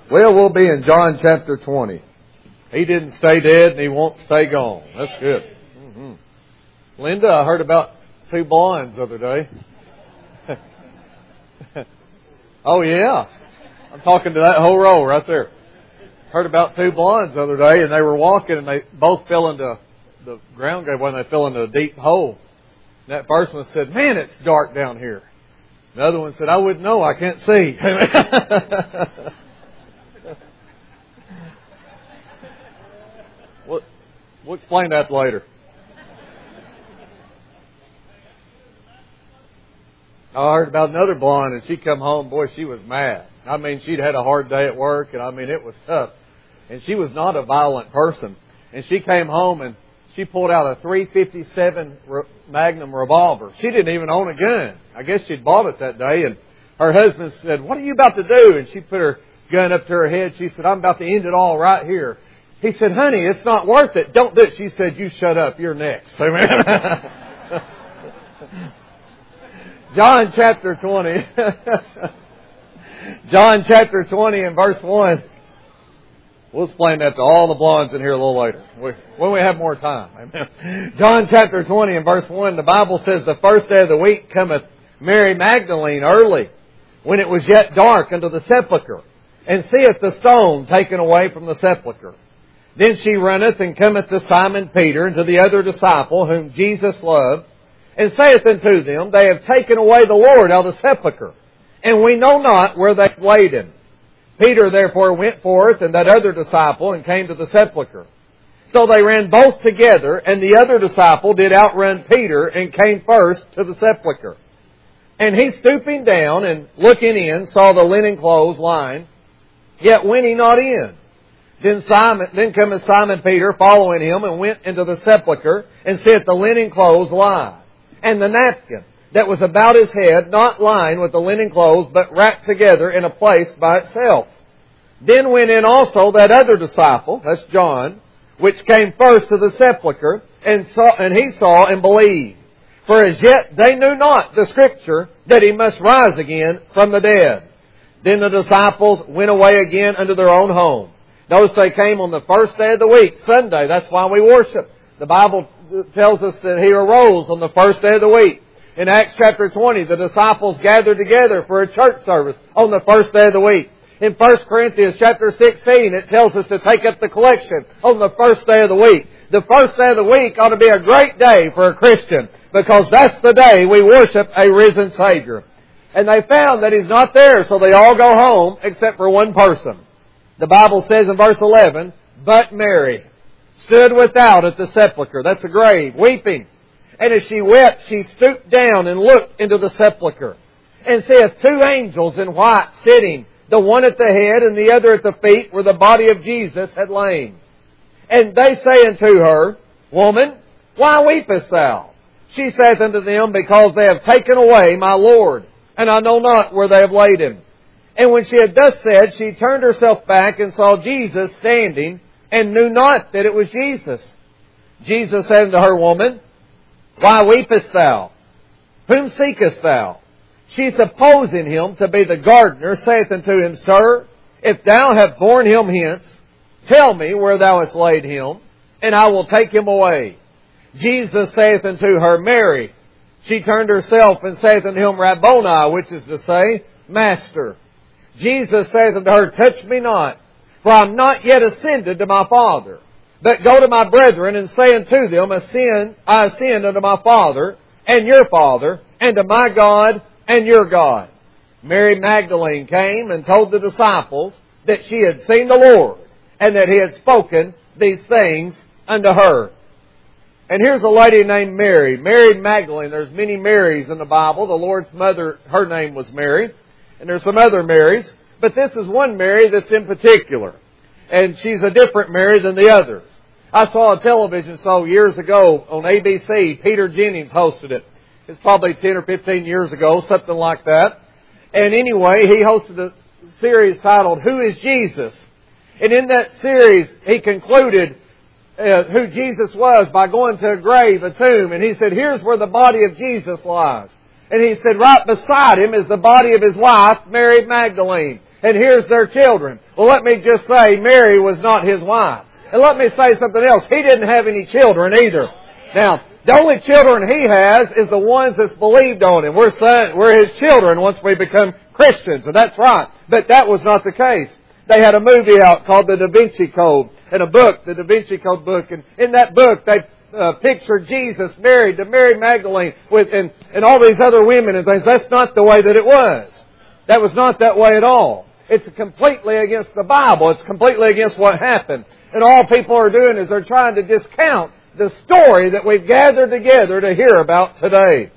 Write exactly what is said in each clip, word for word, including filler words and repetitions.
Well, we'll be in John chapter twenty. He didn't stay dead and He won't stay gone. That's good. Mm-hmm. Linda, I heard about two blondes the other day. Oh, yeah. I'm talking to that whole row right there. Heard about two blondes the other day, and they were walking, and they both fell into the ground gave when they fell into a deep hole. And that first one said, "Man, it's dark down here." The other one said, "I wouldn't know. I can't see." We'll, we'll explain that later. I heard about another blonde, and she come home. Boy, she was mad. I mean, she'd had a hard day at work, and I mean, it was tough. And she was not a violent person. And she came home, and she pulled out a three fifty-seven Magnum revolver. She didn't even own a gun. I guess she'd bought it that day. And her husband said, "What are you about to do?" And she put her gun up to her head. She said, "I'm about to end it all right here." He said, "Honey, it's not worth it. Don't do it." She said, "You shut up. You're next." Amen. John chapter twenty. John chapter twenty and verse one. We'll explain that to all the blondes in here a little later, when we have more time. Amen. John chapter twenty and verse one, the Bible says, "The first day of the week cometh Mary Magdalene early, when it was yet dark, unto the sepulchre, and seeth the stone taken away from the sepulchre. Then she runneth and cometh to Simon Peter and to the other disciple whom Jesus loved, and saith unto them, They have taken away the Lord out of the sepulchre, and we know not where they have laid Him. Peter therefore went forth, and that other disciple, and came to the sepulchre. So they ran both together, and the other disciple did outrun Peter, and came first to the sepulchre. And he, stooping down and looking in, saw the linen clothes lying, yet went he not in. Then Simon, then cometh Simon Peter, following him, and went into the sepulchre, and seeth the linen clothes lie, and the napkin that was about his head, not lying with the linen clothes, but wrapped together in a place by itself. Then went in also that other disciple, that's John, which came first to the sepulchre, and saw, and he saw and believed. For as yet they knew not the Scripture, that He must rise again from the dead. Then the disciples went away again unto their own home. Notice they came on the first day of the week, Sunday. That's why we worship. The Bible tells us that He arose on the first day of the week. In Acts chapter twenty, the disciples gathered together for a church service on the first day of the week. In First Corinthians chapter sixteen, it tells us to take up the collection on the first day of the week. The first day of the week ought to be a great day for a Christian, because that's the day we worship a risen Savior. And they found that He's not there, so they all go home except for one person. The Bible says in verse eleven, "But Mary stood without at the sepulchre," that's a grave, weeping. "And as she wept, she stooped down and looked into the sepulchre, and saith two angels in white sitting, the one at the head and the other at the feet, where the body of Jesus had lain. And they say unto her, Woman, why weepest thou? She saith unto them, Because they have taken away my Lord, and I know not where they have laid Him. And when she had thus said, she turned herself back and saw Jesus standing, and knew not that it was Jesus. Jesus said unto her, Woman, why weepest thou? Whom seekest thou? She, supposing Him to be the gardener, saith unto Him, Sir, if thou have borne Him hence, tell me where thou hast laid Him, and I will take Him away. Jesus saith unto her, Mary. She turned herself and saith unto Him, Rabboni, which is to say, Master. Jesus saith unto her, Touch me not, for I am not yet ascended to my Father. But go to my brethren and say unto them, Ascend, I ascend unto my Father and your Father, and to my God and your God. Mary Magdalene came and told the disciples that she had seen the Lord, and that He had spoken these things unto her. And here's a lady named Mary. Mary Magdalene. There's many Marys in the Bible. The Lord's mother, her name was Mary. And there's some other Marys. But this is one Mary that's in particular. And she's a different Mary than the others. I saw a television show years ago on A B C. Peter Jennings hosted it. It's probably ten or fifteen years ago, something like that. And anyway, he hosted a series titled, Who is Jesus? And in that series, he concluded uh, who Jesus was by going to a grave, a tomb. And he said, here's where the body of Jesus lies. And he said, right beside Him is the body of His wife, Mary Magdalene. and here's their children. Well, let me just say, Mary was not his wife. And let me say something else. He didn't have any children either. Now, the only children he has is the ones that's believed on him. We're son, we're his children once we become Christians, and that's right. But that was not the case. They had a movie out called The Da Vinci Code, and a book, the Da Vinci Code book, and in that book they uh, pictured Jesus married to Mary Magdalene with and, and all these other women and things. That's not the way that it was. That was not that way at all. It's completely against the Bible. It's completely against what happened. And all people are doing is they're trying to discount the story that we've gathered together to hear about today.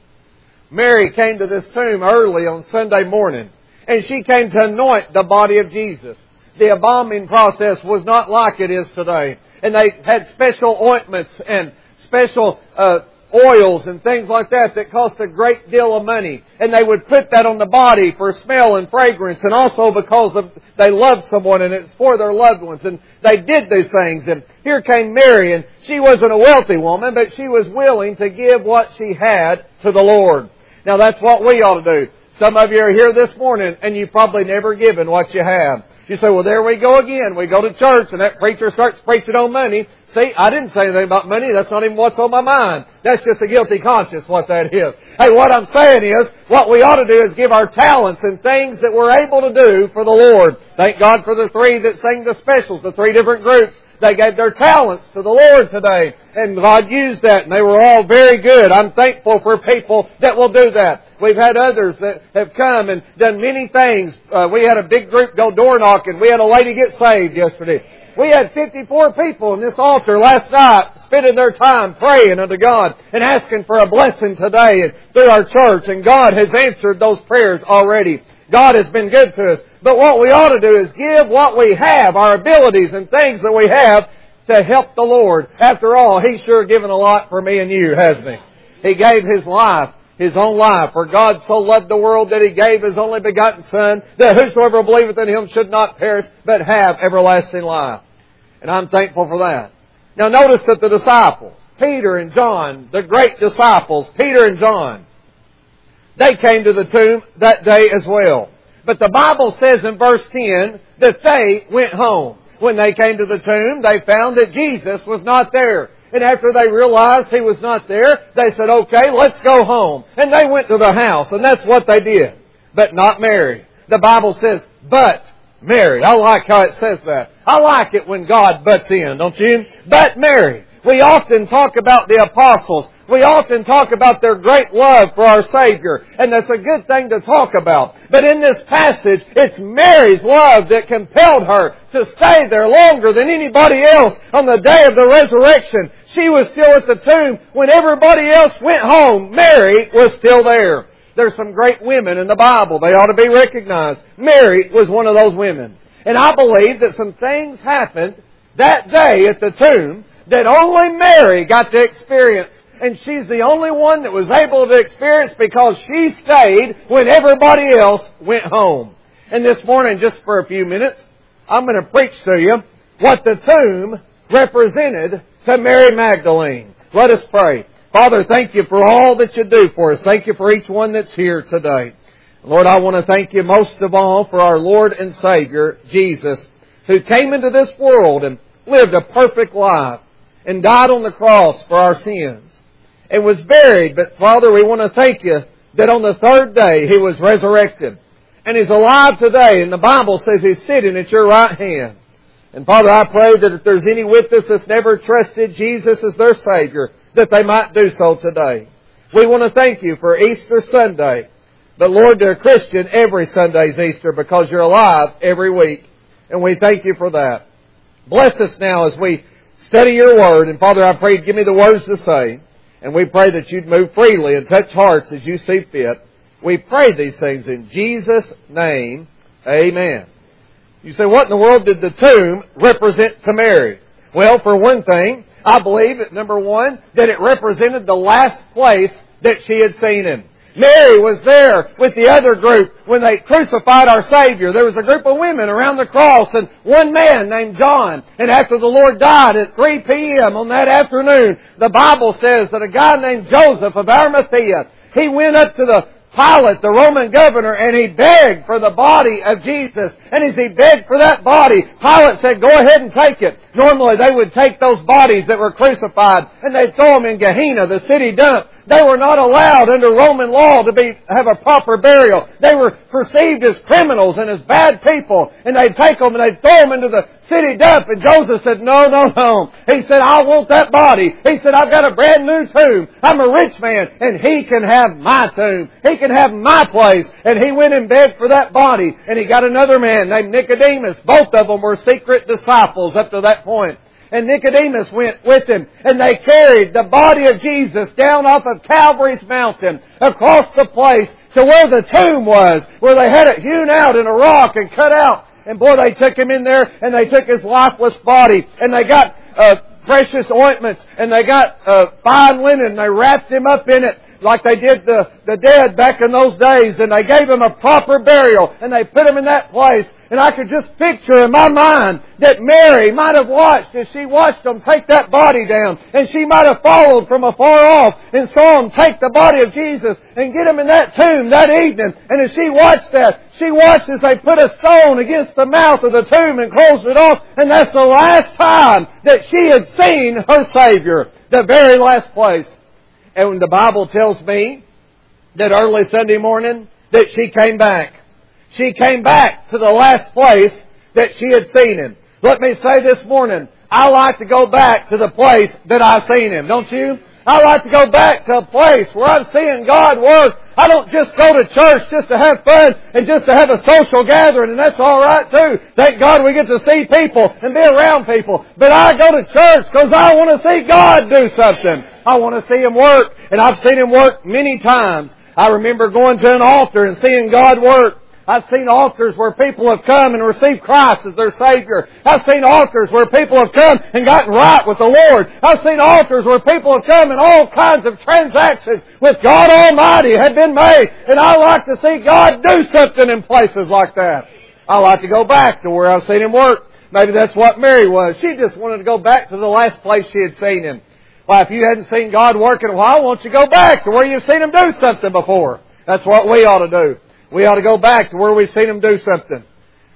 Mary came to this tomb early on Sunday morning, and she came to anoint the body of Jesus. The embalming process was not like it is today. And they had special ointments and special uh, oils and things like that that cost a great deal of money. And they would put that on the body for smell and fragrance, and also because of, they loved someone and it's for their loved ones. And they did these things. And here came Mary, and she wasn't a wealthy woman, but she was willing to give what she had to the Lord. Now that's what we ought to do. Some of you are here this morning and you've probably never given what you have. You say, well, there we go again. We go to church and that preacher starts preaching on money. See, I didn't say anything about money. That's not even what's on my mind. That's just a guilty conscience, what that is. Hey, what I'm saying is, what we ought to do is give our talents and things that we're able to do for the Lord. Thank God for the three that sang the specials, the three different groups. They gave their talents to the Lord today. And God used that, and they were all very good. I'm thankful for people that will do that. We've had others that have come and done many things. Uh, we had a big group go door knocking. We had a lady get saved yesterday. We had fifty-four people in this altar last night spending their time praying unto God and asking for a blessing today and through our church. And God has answered those prayers already. God has been good to us. But what we ought to do is give what we have, our abilities and things that we have, to help the Lord. After all, He's sure given a lot for me and you, hasn't He? He gave His life, His own life. For God so loved the world that He gave His only begotten Son, that whosoever believeth in Him should not perish, but have everlasting life. And I'm thankful for that. Now notice that the disciples, Peter and John, the great disciples, Peter and John, they came to the tomb that day as well. But the Bible says in verse ten that they went home. When they came to the tomb, they found that Jesus was not there. And after they realized He was not there, they said, okay, let's go home. And they went to the house, and that's what they did. But not Mary. The Bible says, but Mary. I like how it says that. I like it when God butts in, don't you? But Mary. We often talk about the apostles. We often talk about their great love for our Savior. And that's a good thing to talk about. But in this passage, it's Mary's love that compelled her to stay there longer than anybody else on the day of the resurrection. She was still at the tomb when everybody else went home. Mary was still there. There's some great women in the Bible. They ought to be recognized. Mary was one of those women. And I believe that some things happened that day at the tomb that only Mary got to experience. And she's the only one that was able to experience because she stayed when everybody else went home. And this morning, just for a few minutes, I'm going to preach to you what the tomb represented to Mary Magdalene. Let us pray. Father, thank you for all that you do for us. Thank you for each one that's here today. Lord, I want to thank you most of all for our Lord and Savior, Jesus, who came into this world and lived a perfect life and died on the cross for our sins and was buried. But Father, we want to thank you that on the third day He was resurrected and He's alive today. And the Bible says He's sitting at your right hand. And Father, I pray that if there's any with us that's never trusted Jesus as their Savior, that they might do so today. We want to thank you for Easter Sunday. But Lord, to a Christian, every Sunday's Easter because you're alive every week. And we thank you for that. Bless us now as we study your word. And Father, I pray you'd give me the words to say. And we pray that you'd move freely and touch hearts as you see fit. We pray these things in Jesus' name. Amen. You say, what in the world did the tomb represent to Mary? Well, for one thing, I believe that number one, that it represented the last place that she had seen Him. Mary was there with the other group when they crucified our Savior. There was a group of women around the cross and one man named John. And after the Lord died at three p.m. on that afternoon, the Bible says that a guy named Joseph of Arimathea, he went up to the Pilate, the Roman governor, and he begged for the body of Jesus. And as he begged for that body, Pilate said, go ahead and take it. Normally they would take those bodies that were crucified and they'd throw them in Gehenna, the city dump. They were not allowed under Roman law to be have a proper burial. They were perceived as criminals and as bad people. And they'd take them and they'd throw them into the city dump. And Joseph said, no, no, no. He said, I want that body. He said, I've got a brand new tomb. I'm a rich man and he can have my tomb. He can have my place. And he went and begged for that body. And he got another man named Nicodemus. Both of them were secret disciples up to that point. And Nicodemus went with him, and they carried the body of Jesus down off of Calvary's mountain, across the place to where the tomb was, where they had it hewn out in a rock and cut out. And boy, they took him in there, and they took his lifeless body, and they got uh, precious ointments, and they got uh, fine linen, and they wrapped him up in it, like they did the, the dead back in those days, and they gave him a proper burial, and they put him in that place. And I could just picture in my mind that Mary might have watched as she watched them take that body down. And she might have followed from afar off and saw them take the body of Jesus and get him in that tomb that evening. And as she watched that, she watched as they put a stone against the mouth of the tomb and closed it off. And that's the last time that she had seen her Savior. The very last place. And the Bible tells me that early Sunday morning that she came back. She came back to the last place that she had seen Him. Let me say this morning, I like to go back to the place that I've seen Him, don't you? I like to go back to a place where I'm seeing God work. I don't just go to church just to have fun and just to have a social gathering, and that's all right too. Thank God we get to see people and be around people. But I go to church because I want to see God do something. I want to see Him work, and I've seen Him work many times. I remember going to an altar and seeing God work. I've seen altars where people have come and received Christ as their Savior. I've seen altars where people have come and gotten right with the Lord. I've seen altars where people have come and all kinds of transactions with God Almighty have been made. And I like to see God do something in places like that. I like to go back to where I've seen Him work. Maybe that's what Mary was. She just wanted to go back to the last place she had seen Him. Well, if you hadn't seen God work in a while, why don't you go back to where you've seen Him do something before? That's what we ought to do. We ought to go back to where we've seen Him do something.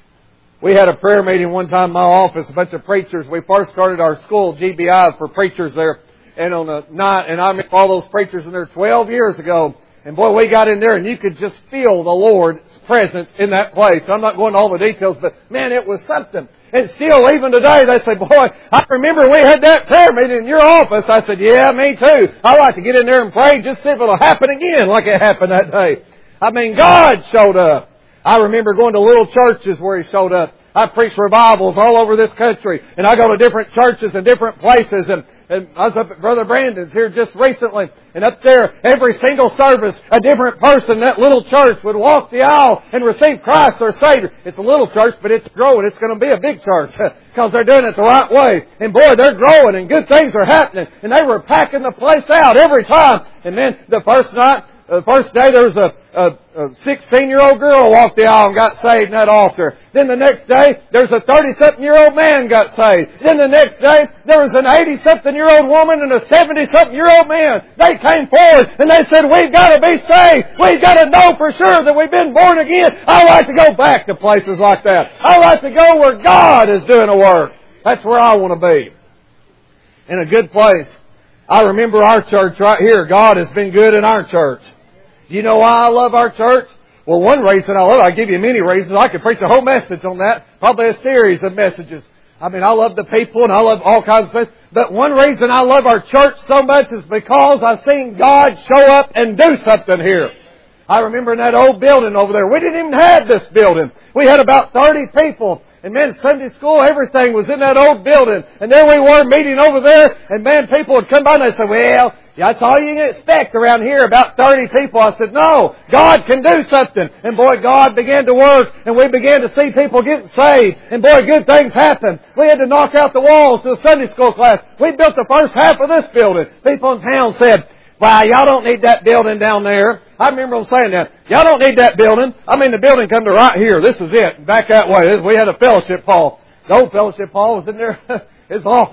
We had a prayer meeting one time in my office, a bunch of preachers. We first started our school, G B I, for preachers there. And on a night, and I met all those preachers in there twelve years ago. And boy, we got in there and you could just feel the Lord's presence in that place. I'm not going to all the details, but man, it was something. And still, even today, they say, boy, I remember we had that prayer meeting in your office. I said, yeah, me too. I like to get in there and pray just see if it'll happen again like it happened that day. I mean, God showed up. I remember going to little churches where He showed up. I preach revivals all over this country. And I go to different churches and different places. And, and I was up at Brother Brandon's here just recently. And up there, every single service, a different person in that little church would walk the aisle and receive Christ their Savior. It's a little church, but it's growing. It's going to be a big church because they're doing it the right way. And boy, they're growing and good things are happening. And they were packing the place out every time. And then the first night, The first day there was a, a, a sixteen-year-old girl walked the aisle and got saved in that altar. Then the next day, there's a thirty-something-year-old man got saved. Then the next day, there was an eighty-something-year-old woman and a seventy-something-year-old man. They came forward and they said, we've got to be saved. We've got to know for sure that we've been born again. I like to go back to places like that. I like to go where God is doing a work. That's where I want to be. In a good place. I remember our church right here. God has been good in our church. Do you know why I love our church? Well, one reason I love it, I give you many reasons. I could preach a whole message on that. Probably a series of messages. I mean, I love the people and I love all kinds of things. But one reason I love our church so much is because I've seen God show up and do something here. I remember in that old building over there, we didn't even have this building. We had about thirty people. And man, Sunday school, everything was in that old building. And there we were meeting over there. And man, people would come by and they'd say, well, that's all you can expect around here, about thirty people. I said, no, God can do something. And boy, God began to work. And we began to see people getting saved. And boy, good things happened. We had to knock out the walls to the Sunday school class. We built the first half of this building. People in town said, wow, y'all don't need that building down there. I remember them saying that. Y'all don't need that building. I mean, the building come to right here. This is it. Back that way. We had a fellowship hall. The old fellowship hall was in there. It's awful.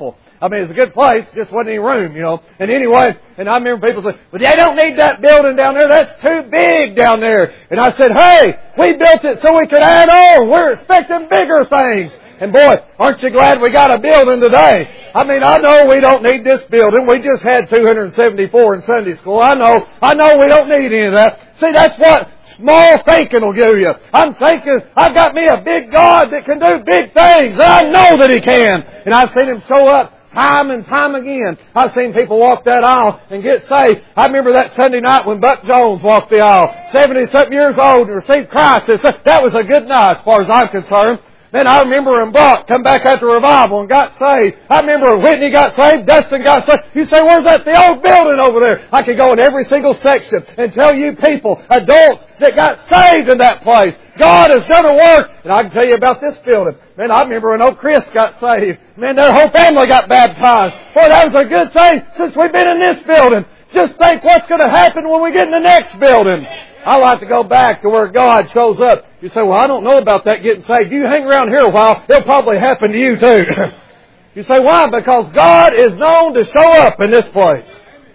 I mean, it's a good place, just wasn't any room, you know. And anyway, and I remember people saying, "But they don't need that building down there. That's too big down there." And I said, "Hey, we built it so we could add on. We're expecting bigger things." And boy, aren't you glad we got a building today? I mean, I know we don't need this building. We just had two hundred seventy-four in Sunday school. I know, I know we don't need any of that. See, that's what small thinking will give you. I'm thinking, I've got me a big God that can do big things. And I know that He can. And I've seen Him show up time and time again. I've seen people walk that aisle and get saved. I remember that Sunday night when Buck Jones walked the aisle, seventy-something years old, and received Christ. That was a good night as far as I'm concerned. Then I remember him Buck come back after revival and got saved. I remember Whitney got saved, Dustin got saved. You say, "Where's that? The old building over there." I could go in every single section and tell you people, adults, that got saved in that place. God has done a work. And I can tell you about this building. Man, I remember when old Chris got saved. Man, their whole family got baptized. Boy, that was a good thing since we've been in this building. Just think what's going to happen when we get in the next building. I like to go back to where God shows up. You say, "Well, I don't know about that getting saved." You hang around here a while, it'll probably happen to you too. You say, "Why?" Because God is known to show up in this place.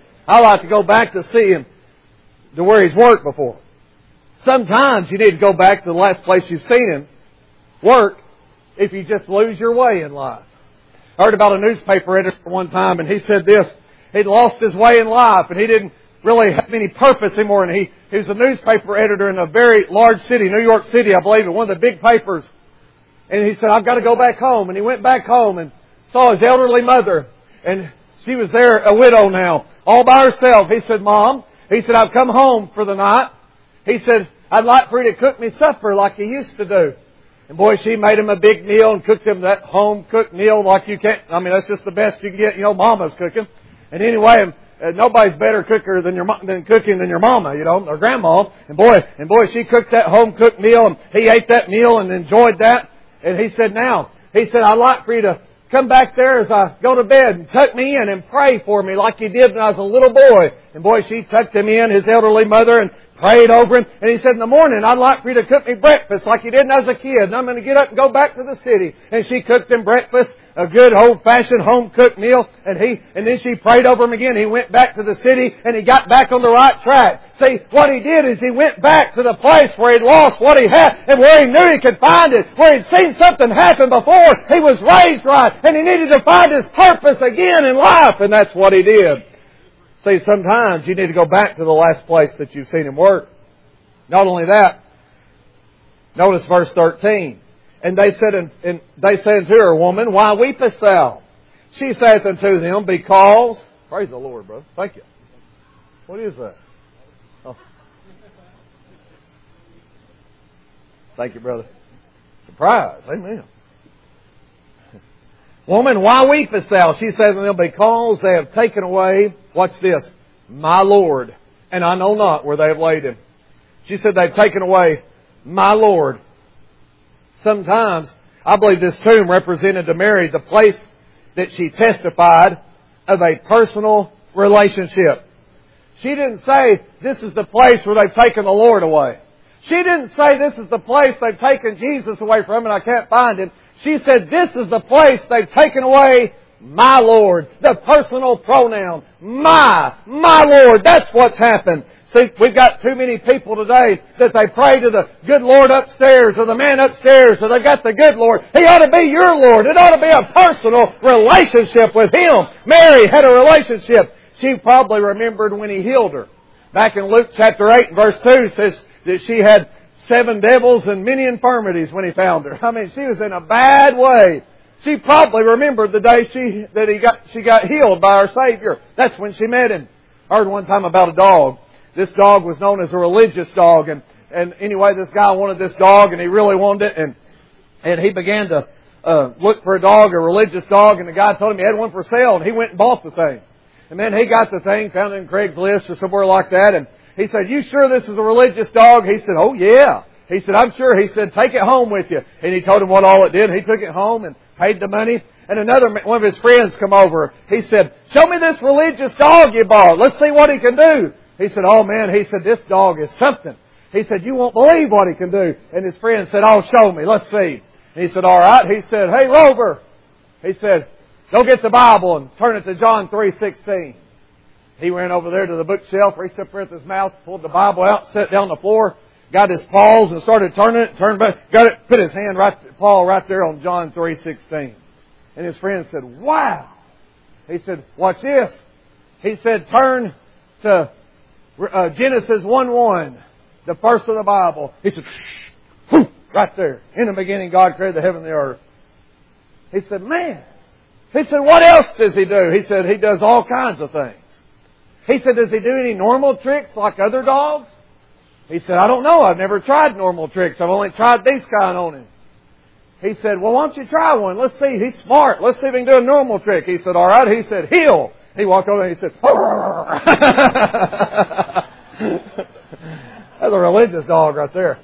I like to go back to see Him, to where He's worked before. Sometimes you need to go back to the last place you've seen Him work if you just lose your way in life. I heard about a newspaper editor one time, and he said this. He'd lost his way in life, and he didn't really have any purpose anymore. And he, he was a newspaper editor in a very large city, New York City, I believe, in one of the big papers. And he said, "I've got to go back home." And he went back home and saw his elderly mother. And she was there, a widow now, all by herself. He said, "Mom," he said, "I've come home for the night." He said, "I'd like for you to cook me supper like you used to do." And boy, she made him a big meal and cooked him that home-cooked meal like you can't. I mean, that's just the best you can get. You know, Mama's cooking. And anyway, Uh, nobody's better cooker than your mo- than cooking than your mama, you know, or grandma. And boy, and boy, she cooked that home cooked meal, and he ate that meal and enjoyed that. And he said, "Now," he said, "I'd like for you to come back there as I go to bed and tuck me in and pray for me like you did when I was a little boy." And boy, she tucked him in, his elderly mother, and prayed over him. And he said, "In the morning, I'd like for you to cook me breakfast like you did when I was a kid. And I'm going to get up and go back to the city." And she cooked him breakfast, a good old-fashioned home-cooked meal. And he, and then she prayed over him again. He went back to the city and he got back on the right track. See, what he did is he went back to the place where he'd lost what he had and where he knew he could find it. Where he'd seen something happen before. He was raised right and he needed to find his purpose again in life. And that's what he did. See, sometimes you need to go back to the last place that you've seen Him work. Not only that, notice verse thirteen. "And they said, and, and they said unto her, Woman, why weepest thou? She saith unto them, Because," praise the Lord, brother. Thank you. What is that? Oh. Thank you, brother. Surprise. Amen. "Woman, why weepest thou? She saith unto them, Because they have taken away," watch this, "my Lord, and I know not where they have laid Him." She said, "They've taken away my Lord." Sometimes, I believe this tomb represented to Mary the place that she testified of a personal relationship. She didn't say, "This is the place where they've taken the Lord away." She didn't say, "This is the place they've taken Jesus away from and I can't find Him." She said, "This is the place they've taken away my Lord." The personal pronoun. My. My Lord. That's what's happened. See, we've got too many people today that they pray to the good Lord upstairs or the man upstairs, or they've got the good Lord. He ought to be your Lord. It ought to be a personal relationship with Him. Mary had a relationship. She probably remembered when He healed her. Back in Luke chapter eight verse two says that she had seven devils and many infirmities when He found her. I mean, she was in a bad way. She probably remembered the day she that he got she got healed by our Savior. That's when she met Him. I heard one time about a dog. This dog was known as a religious dog. And, and anyway, this guy wanted this dog and he really wanted it. And, and he began to uh, look for a dog, a religious dog. And the guy told him he had one for sale. And he went and bought the thing. And then he got the thing, found it in Craigslist or somewhere like that. And he said, "You sure this is a religious dog?" He said, "Oh, yeah." He said, "I'm sure." He said, "Take it home with you." And he told him what all it did. He took it home and paid the money. And another one of his friends come over. He said, "Show me this religious dog you bought. Let's see what he can do." He said, "Oh, man," he said, "this dog is something." He said, "You won't believe what he can do." And his friend said, "Oh, show me. Let's see." And he said, "All right." He said, "Hey, Rover." He said, Go get the Bible and turn it to John three sixteen. He ran over there to the bookshelf, reached up there with his mouth, pulled the Bible out, sat down on the floor, got his paws and started turning it, turned back, got it, put his hand right, Paul right there on John three sixteen. And his friend said, wow. He said, watch this. He said, turn to uh, Genesis one one, the first of the Bible. He said, whoo, right there. In the beginning, God created the heaven and the earth. He said, man. He said, what else does He do? He said, He does all kinds of things. He said, does He do any normal tricks like other dogs? He said, I don't know. I've never tried normal tricks. I've only tried these kind on him. He said, well, why don't you try one? Let's see. He's smart. Let's see if he can do a normal trick. He said, all right. He said, heel. He walked over and he said, that's a religious dog right there.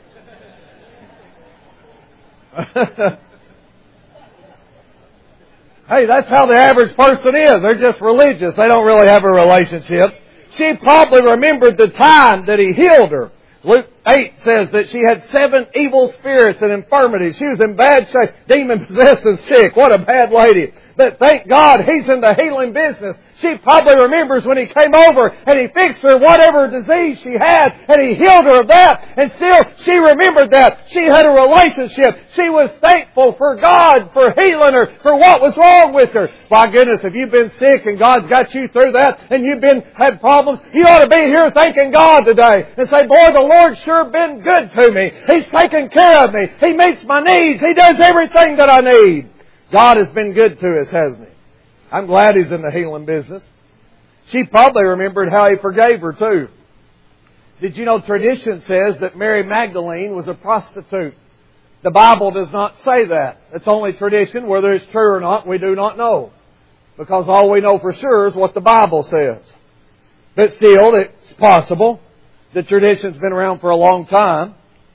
Hey, that's how the average person is. They're just religious. They don't really have a relationship. She probably remembered the time that He healed her. Luke eight says that she had seven evil spirits and infirmities. She was in bad shape, demon-possessed and sick. What a bad lady. But thank God He's in the healing business. She probably remembers when He came over and He fixed her whatever disease she had and He healed her of that. And still she remembered that. She had a relationship. She was thankful for God for healing her, for what was wrong with her. My goodness, if you've been sick and God's got you through that and you've been had problems, you ought to be here thanking God today and say, boy, the Lord's sure been good to me. He's taken care of me. He meets my needs. He does everything that I need. God has been good to us, hasn't He? I'm glad He's in the healing business. She probably remembered how He forgave her too. Did you know tradition says that Mary Magdalene was a prostitute? The Bible does not say that. It's only tradition. Whether it's true or not, we do not know. Because all we know for sure is what the Bible says. But still, it's possible. The tradition's been around for a long time.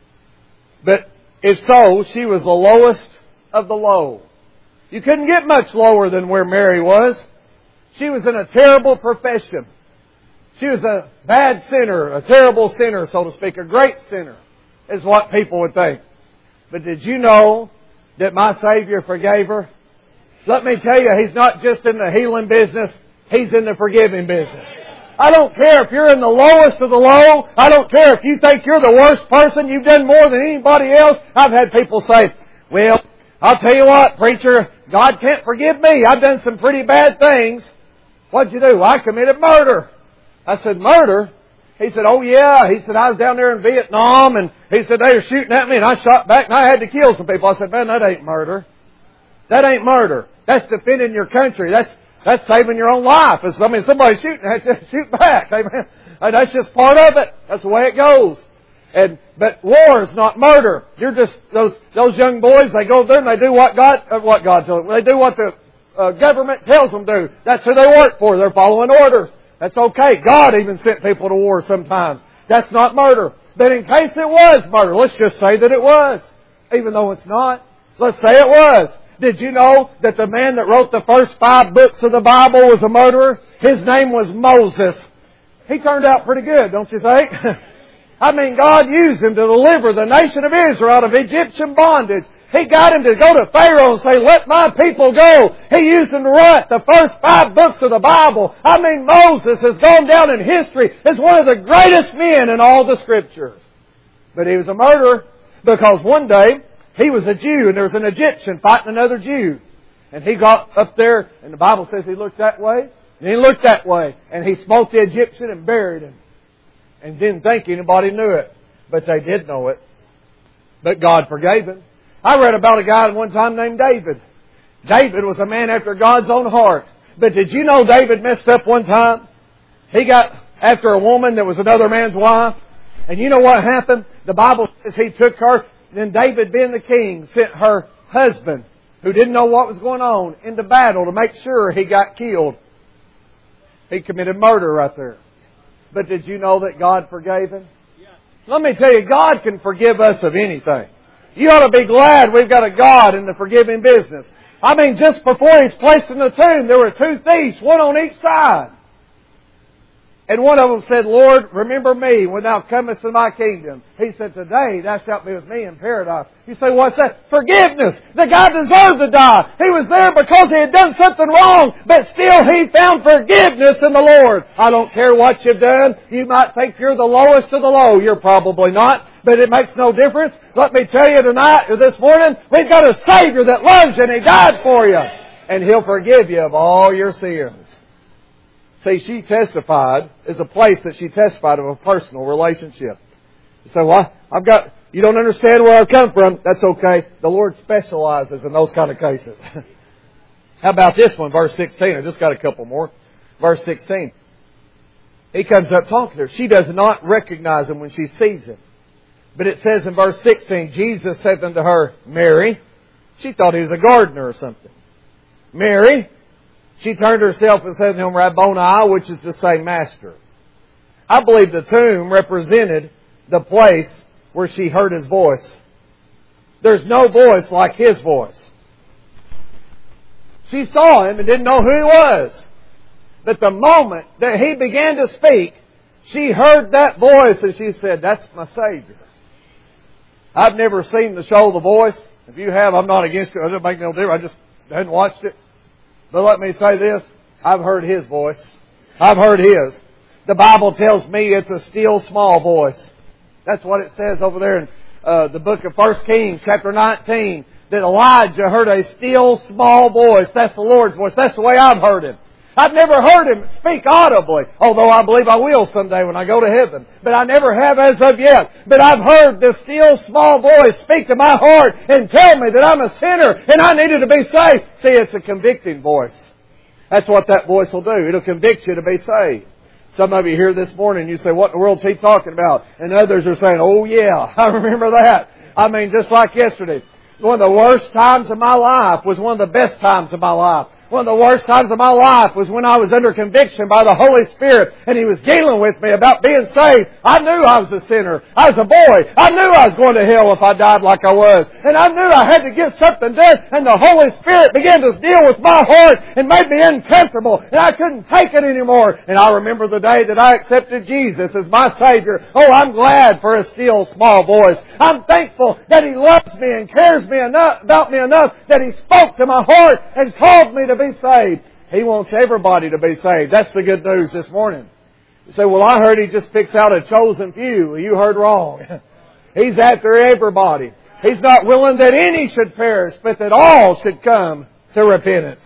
But if so, she was the lowest of the low. You couldn't get much lower than where Mary was. She was in a terrible profession. She was a bad sinner, a terrible sinner, so to speak, a great sinner, is what people would think. But did you know that my Savior forgave her? Let me tell you, He's not just in the healing business, He's in the forgiving business. I don't care if you're in the lowest of the low. I don't care if you think you're the worst person. You've done more than anybody else. I've had people say, well, I'll tell you what, preacher, God can't forgive me. I've done some pretty bad things. What'd you do? I committed murder. I said, murder? He said, oh yeah. He said, I was down there in Vietnam and he said, they were shooting at me and I shot back and I had to kill some people. I said, man, that ain't murder. That ain't murder. That's defending your country. That's that's saving your own life. It's, I mean, somebody's shooting at you, shoot back. Amen. And that's just part of it. That's the way it goes. And but war is not murder. You're just those those young boys. They go there and they do what God uh, what God tells them. They do what the uh, government tells them to do. That's who they work for. They're following orders. That's okay. God even sent people to war sometimes. That's not murder. But in case it was murder, let's just say that it was, even though it's not. Let's say it was. Did you know that the man that wrote the first five books of the Bible was a murderer? His name was Moses. He turned out pretty good, don't you think? I mean, God used him to deliver the nation of Israel out of Egyptian bondage. He got him to go to Pharaoh and say, let my people go. He used him to write the first five books of the Bible. I mean, Moses has gone down in history as one of the greatest men in all the Scriptures. But he was a murderer because one day he was a Jew and there was an Egyptian fighting another Jew. And he got up there and the Bible says he looked that way and he looked that way and he smote the Egyptian and buried him. And didn't think anybody knew it. But they did know it. But God forgave him. I read about a guy one time named David. David was a man after God's own heart. But did you know David messed up one time? He got after a woman that was another man's wife. And you know what happened? The Bible says he took her. Then David, being the king, sent her husband, who didn't know what was going on, into battle to make sure he got killed. He committed murder right there. But did you know that God forgave him? Yeah. Let me tell you, God can forgive us of anything. You ought to be glad we've got a God in the forgiving business. I mean, just before He's placed in the tomb, there were two thieves, one on each side. And one of them said, Lord, remember me when thou comest to my kingdom. He said, today thou shalt be with me in paradise. You say, what's that? Forgiveness. The guy deserved to die. He was there because he had done something wrong, but still he found forgiveness in the Lord. I don't care what you've done. You might think you're the lowest of the low. You're probably not, but it makes no difference. Let me tell you tonight or this morning, we've got a Savior that loves you and He died for you. And He'll forgive you of all your sins. See, she testified is a place that she testified of a personal relationship. You say, well, I've got, you don't understand where I've come from. That's okay. The Lord specializes in those kind of cases. How about this one, verse sixteen? I just got a couple more. Verse sixteen. He comes up talking to her. She does not recognize Him when she sees Him. But it says in verse sixteen, Jesus said unto her, Mary. She thought He was a gardener or something. Mary. She turned herself and said to Him, Rabboni, which is to say, Master. I believe the tomb represented the place where she heard His voice. There's no voice like His voice. She saw Him and didn't know who He was. But the moment that He began to speak, she heard that voice and she said, that's my Savior. I've never seen the show The Voice. If you have, I'm not against it. It doesn't make no difference. I just hadn't watched it. But let me say this. I've heard His voice. I've heard His. The Bible tells me it's a still small voice. That's what it says over there in uh, the book of First Kings, chapter nineteen, that Elijah heard a still small voice. That's the Lord's voice. That's the way I've heard Him. I've never heard Him speak audibly, although I believe I will someday when I go to heaven. But I never have as of yet. But I've heard this still small voice speak to my heart and tell me that I'm a sinner and I needed to be saved. See, it's a convicting voice. That's what that voice will do. It'll convict you to be saved. Some of you here this morning, you say, what in the world is he talking about? And others are saying, oh yeah, I remember that. I mean, just like yesterday. One of the worst times of my life was one of the best times of my life. One of the worst times of my life was when I was under conviction by the Holy Spirit and He was dealing with me about being saved. I knew I was a sinner. I was a boy. I knew I was going to hell if I died like I was. And I knew I had to get something done. And the Holy Spirit began to deal with my heart and made me uncomfortable. And I couldn't take it anymore. And I remember the day that I accepted Jesus as my Savior. Oh, I'm glad for a still small voice. I'm thankful that He loves me and cares me enough, about me enough that He spoke to my heart and called me to be saved. He wants everybody to be saved. That's the good news this morning. You say, well, I heard He just picks out a chosen few. You heard wrong. He's after everybody. He's not willing that any should perish, but that all should come to repentance.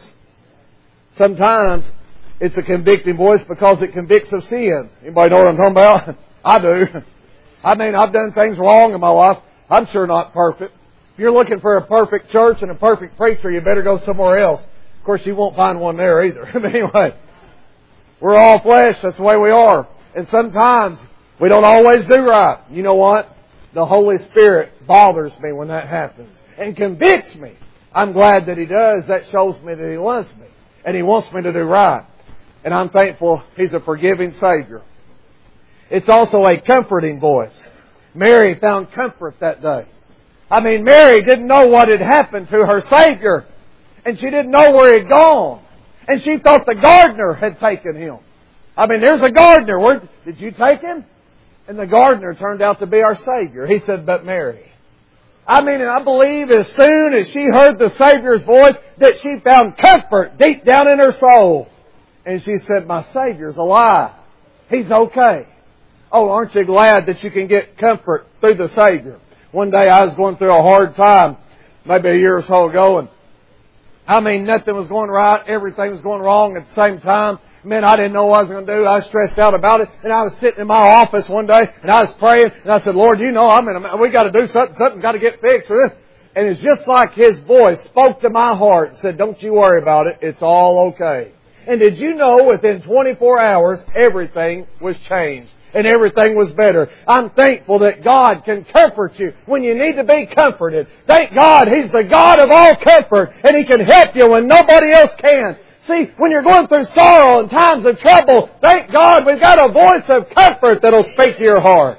Sometimes it's a convicting voice because it convicts of sin. Anybody know what I'm talking about? I do. I mean, I've done things wrong in my life. I'm sure not perfect. If you're looking for a perfect church and a perfect preacher, you better go somewhere else. Of course, you won't find one there either. But anyway, we're all flesh. That's the way we are. And sometimes we don't always do right. You know what? The Holy Spirit bothers me when that happens and convicts me. I'm glad that He does. That shows me that He loves me and He wants me to do right. And I'm thankful He's a forgiving Savior. It's also a comforting voice. Mary found comfort that day. I mean, Mary didn't know what had happened to her Savior. And she didn't know where He'd gone. And she thought the gardener had taken Him. I mean, there's a gardener. Where, did you take Him? And the gardener turned out to be our Savior. He said, but Mary. I mean, and I believe as soon as she heard the Savior's voice that she found comfort deep down in her soul. And she said, my Savior's alive. He's okay. Oh, aren't you glad that you can get comfort through the Savior? One day I was going through a hard time, maybe a year or so ago, and I mean, nothing was going right. Everything was going wrong at the same time. Man, I didn't know what I was going to do. I was stressed out about it. And I was sitting in my office one day, and I was praying, and I said, Lord, you know, I'm in a, we got to do something. Something's got to get fixed for this. And it's just like His voice spoke to my heart and said, don't you worry about it. It's all okay. And did you know within twenty-four hours, everything was changed. And everything was better. I'm thankful that God can comfort you when you need to be comforted. Thank God He's the God of all comfort, and He can help you when nobody else can. See, when you're going through sorrow and times of trouble, thank God we've got a voice of comfort that'll speak to your heart.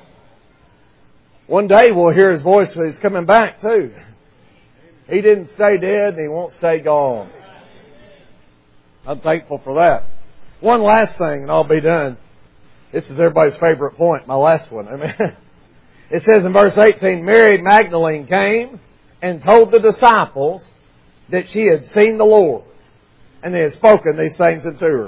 One day we'll hear His voice when He's coming back too. He didn't stay dead and He won't stay gone. I'm thankful for that. One last thing and I'll be done. This is everybody's favorite point, my last one. I mean, it says in verse eighteen, Mary Magdalene came and told the disciples that she had seen the Lord, and they had spoken these things unto her.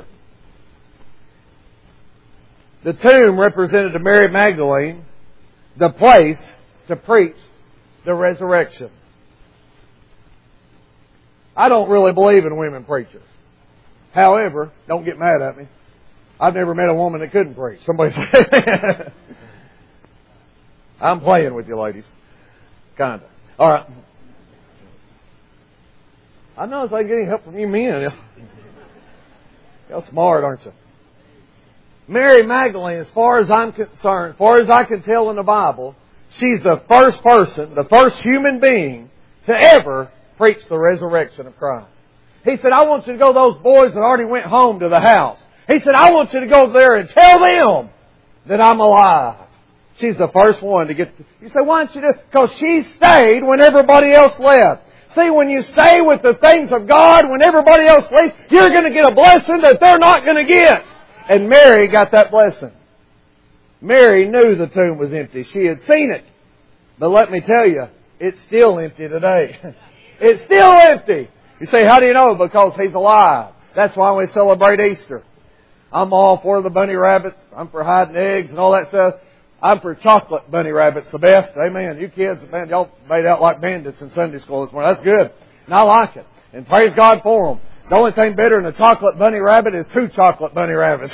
The tomb represented to Mary Magdalene the place to preach the resurrection. I don't really believe in women preachers. However, don't get mad at me. I've never met a woman that couldn't preach. Somebody say, I'm playing with you, ladies. Kinda. All right. I know it's like getting help from you men. Y'all smart, aren't you? Mary Magdalene, as far as I'm concerned, as far as I can tell in the Bible, she's the first person, the first human being to ever preach the resurrection of Christ. He said, I want you to go to those boys that already went home to the house. He said, I want you to go there and tell them that I'm alive. She's the first one to get... You say, why don't you do it? Because she stayed when everybody else left. See, when you stay with the things of God, when everybody else leaves, you're going to get a blessing that they're not going to get. And Mary got that blessing. Mary knew the tomb was empty. She had seen it. But let me tell you, it's still empty today. It's still empty. You say, how do you know? Because He's alive. That's why we celebrate Easter. I'm all for the bunny rabbits. I'm for hiding eggs and all that stuff. I'm for chocolate bunny rabbits the best. Amen. You kids, man, y'all made out like bandits in Sunday school this morning. That's good. And I like it. And praise God for them. The only thing better than a chocolate bunny rabbit is two chocolate bunny rabbits.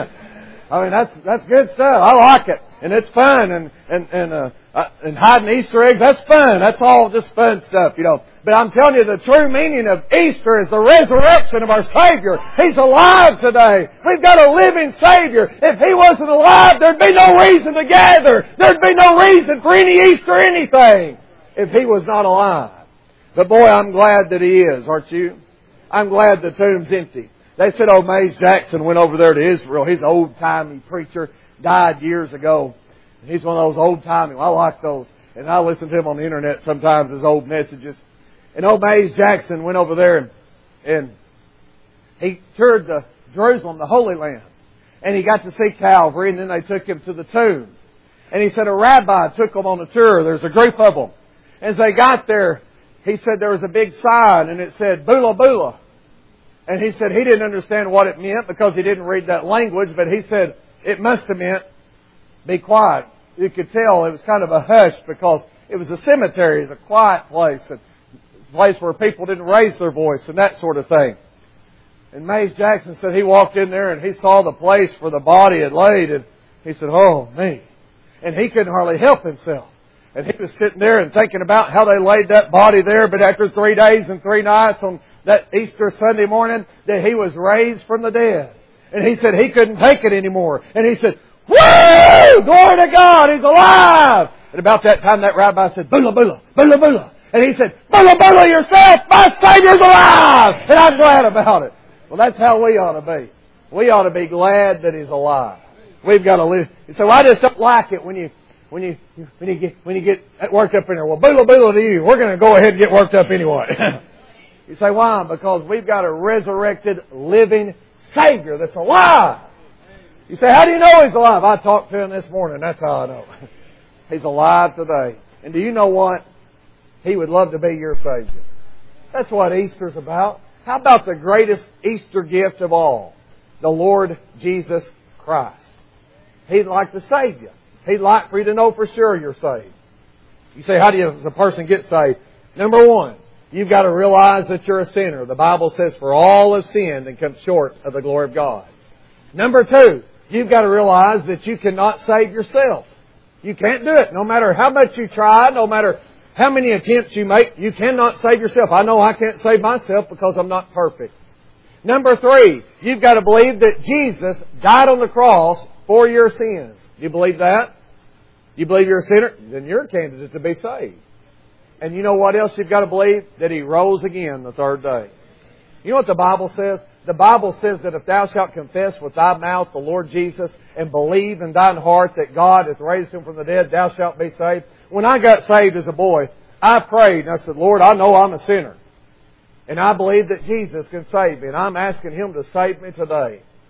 I mean, that's that's good stuff. I like it. And it's fun. And and and uh, uh, and hiding Easter eggs, that's fun. That's all just fun stuff, you know. But I'm telling you, the true meaning of Easter is the resurrection of our Savior. He's alive today. We've got a living Savior. If He wasn't alive, there'd be no reason to gather. There'd be no reason for any Easter anything if He was not alive. But boy, I'm glad that He is, aren't you? I'm glad the tomb's empty. They said old Mays Jackson went over there to Israel. He's an old-timey preacher, died years ago. And he's one of those old-timey. I like those. And I listen to him on the internet sometimes, his old messages. And old Mays Jackson went over there and, and he toured the Jerusalem, the Holy Land. And he got to see Calvary, and then they took him to the tomb. And he said a rabbi took them on a tour. There's a group of them. As they got there, he said there was a big sign, and it said, Bula Bula. And he said he didn't understand what it meant because he didn't read that language, but he said it must have meant be quiet. You could tell it was kind of a hush because it was a cemetery, it was a quiet place, a place where people didn't raise their voice and that sort of thing. And Mays Jackson said he walked in there and he saw the place where the body had laid, and he said, oh, me. And he couldn't hardly help himself. And he was sitting there and thinking about how they laid that body there, but after three days and three nights on that Easter Sunday morning, that He was raised from the dead. And he said he couldn't take it anymore. And he said, woo! Glory to God! He's alive! And about that time that rabbi said, Bula Bula! Bula Bula! And he said, Bula Bula yourself! My Savior's alive! And I'm glad about it. Well, that's how we ought to be. We ought to be glad that He's alive. We've got to live. So I just don't like it when you When you when you get when you get worked up in there. Well, Bula Bula to you. We're going to go ahead and get worked up anyway. You say, why? Because we've got a resurrected, living Savior that's alive. You say, how do you know He's alive? I talked to Him this morning. That's how I know. He's alive today. And do you know what? He would love to be your Savior. That's what Easter's about. How about the greatest Easter gift of all? The Lord Jesus Christ. He'd like to save you. He'd like for you to know for sure you're saved. You say, how do you, as a person get saved? Number one, you've got to realize that you're a sinner. The Bible says, for all have sinned and come short of the glory of God. Number two, you've got to realize that you cannot save yourself. You can't do it. No matter how much you try, no matter how many attempts you make, you cannot save yourself. I know I can't save myself because I'm not perfect. Number three, you've got to believe that Jesus died on the cross for your sins. Do you believe that? You believe you're a sinner? Then you're a candidate to be saved. And you know what else you've got to believe? That He rose again the third day. You know what the Bible says? The Bible says that if thou shalt confess with thy mouth the Lord Jesus and believe in thine heart that God hath raised Him from the dead, thou shalt be saved. When I got saved as a boy, I prayed and I said, Lord, I know I'm a sinner. And I believe that Jesus can save me. And I'm asking Him to save me today.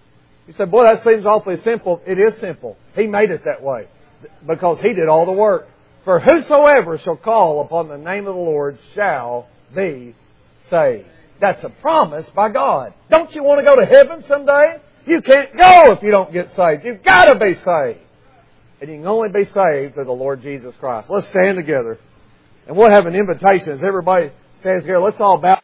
You say, boy, that seems awfully simple. It is simple. He made it that way because He did all the work. For whosoever shall call upon the name of the Lord shall be saved. That's a promise by God. Don't you want to go to heaven someday? You can't go if you don't get saved. You've got to be saved. And you can only be saved through the Lord Jesus Christ. Let's stand together. And we'll have an invitation as everybody stands together. Let's all bow.